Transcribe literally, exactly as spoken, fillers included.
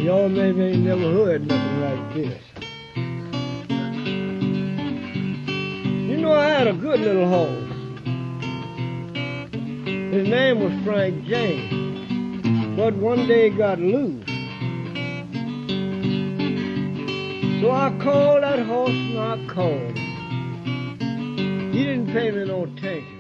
Y'all maybe ain't never heard nothing like this. You know, I had a good little horse. His name was Frank James, but one day he got loose. So I called that horse and I called him. He didn't pay me no attention.